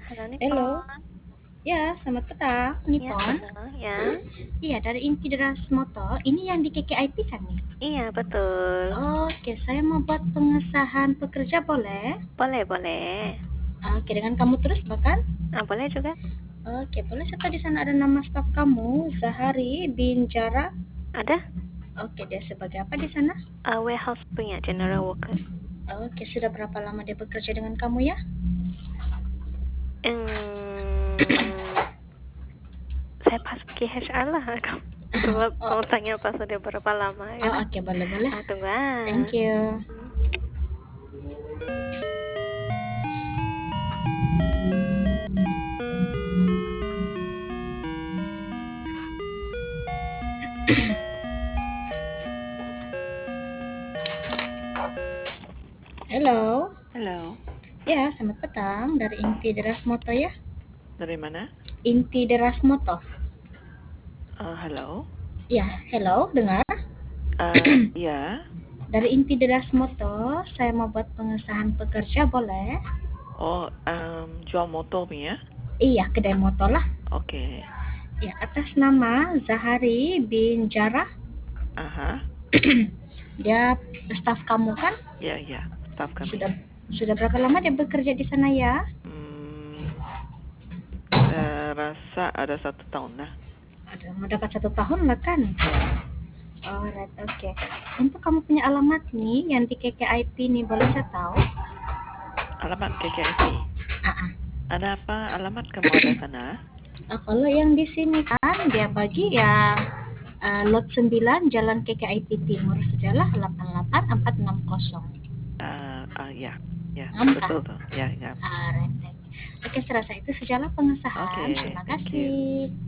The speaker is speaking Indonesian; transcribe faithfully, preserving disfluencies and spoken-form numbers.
Halo Halo, Nippon. ya selamat petang, Iya, Nippon. betul ya. Iya, dari Inti Deras Motor. Ini yang di K K I P kan nih? Iya, betul. Oke, saya mau buat pengesahan pekerja boleh? Boleh, boleh. Oke, dengan kamu terus bahkan? Ah, boleh juga. Oke, boleh serta di sana ada nama staf kamu, Zahari bin Jara. Ada Oke, dia sebagai apa di sana? uh, warehouse punya general worker. Oke, sudah berapa lama dia bekerja dengan kamu ya? Hmm, saya pas ke H R lah. Sebab Oh, mau tanya pas udah berapa lama oh kan? oke, boleh boleh. Ah, tunggu ah. Thank you. Hmm. Halo. Halo, Ya, selamat petang dari Inti Deras Motor ya. dari mana? Inti Deras Motor. Uh, halo. Ya, hello, dengar? Uh, ya. Dari Inti Deras Motor, saya mau buat pengesahan pekerja, boleh? Oh, um, jual motor punya? Iya, kedai motor lah. Oke. Ya, atas nama Zahari bin Jarrah. Aha. Dia staf kamu kan? Ya, ya. Staff kami. Sudah sudah berapa lama dia bekerja di sana ya? Hmm, saya rasa ada satu tahun lah. Ada mendekat satu tahun lah kan? Ya. Alright, oke. Okay. Untuk kamu punya alamat nih yang di K K I P nih, boleh saya tahu? Alamat K K I P. Ah, ah. Ada apa alamat kamu ada sana? Ah, kalau yang di sini kan dia bagi yang uh, lot sembilan Jalan K K I P Timur sajalah delapan delapan empat enam nol. Uh, uh, ya. Ya, Nampak? betul tuh. Ya, ya. Alright. Oke, serasa itu sejalan pengesahan. Oke, Terima thank you. kasih.